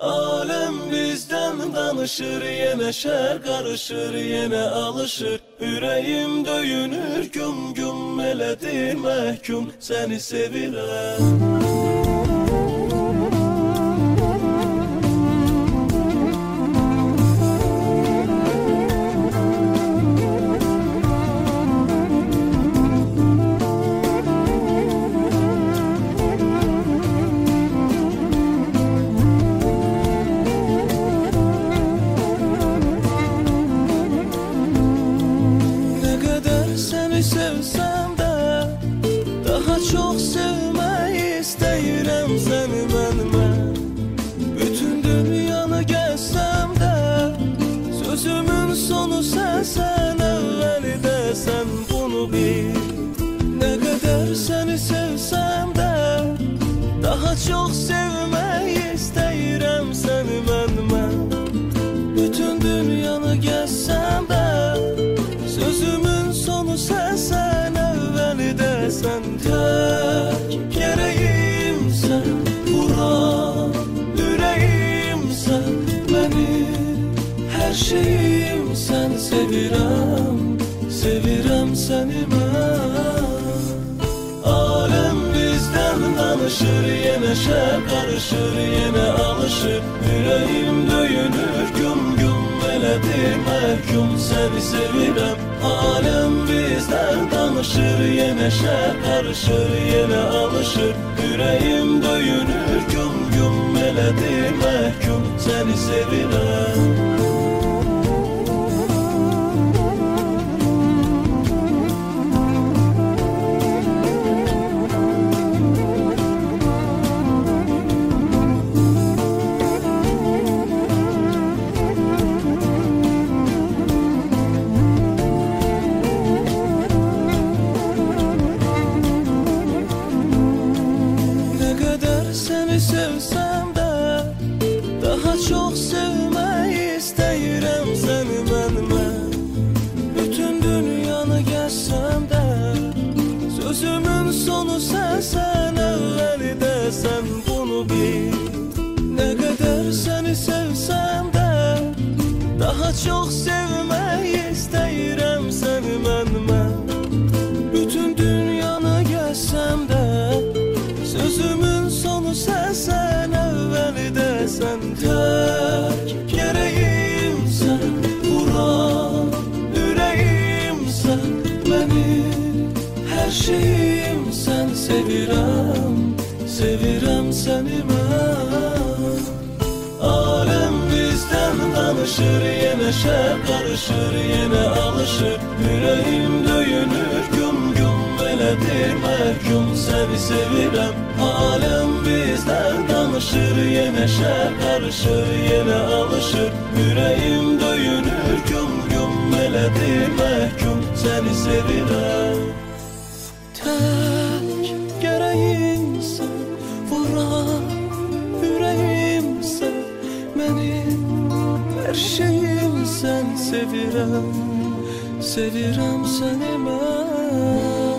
Alem bizden danışır, yine şer karışır, yine alışır. Yüreğim döyünür, güm güm elədir məhkum, seni sevirəm. Sevsem de daha çok sevmek istəyirəm səni mən. Bütün dünyanı gezsem de sözümün sonu sensen, evveli de sen bunu bil. Ne kadar seni sevsem de daha çok sevmek istəyirəm səni mən. Bütün dünyanı gezsem de sözümün sonu sensen, evveli de sen. Tek gereğim sen, vuran yüreğim sen, benim her şeyim sen. Sevirəm, sevirəm seni mən. Alem bizden danışır, yine şer karışır, yine alışır. Yüreğim döyünür, güm güm elədir məhkum, seni sevirəm. Alem bizden danışır, yine şer karışır, yine alışır. Yüreğim döyünür, güm güm elədir məhkum, seni sevirəm. Sevsem de daha çok sevmek istəyirəm səni mən. Bütün dünyanı gezsem de sözümün sonu sensen, evveli de sen bunu bil. Ne kadar seni sevsem de daha çok sevmek istəyirəm səni mən. Bütün dünyanı gezsem de sözümün sonu sensen, evveli de sen. Tek gereğim sen, vuran yüreğim sen, benim her şeyim sen. Sevirəm, sevirəm seni mən. Alem bizden danışır, yine şer karışır, yine alışır. Yüreğim döyünür, güm güm elədir məhkum, seni sevirəm. Alem bizden danışır, yine şer karışır, yine alışır. Yüreğim döyünür, güm güm elədir məhkum, seni sevirəm. Tek gereğim sen, vuran yüreğim sen, benim her şeyim sen. Sevirəm, sevirəm səni mən.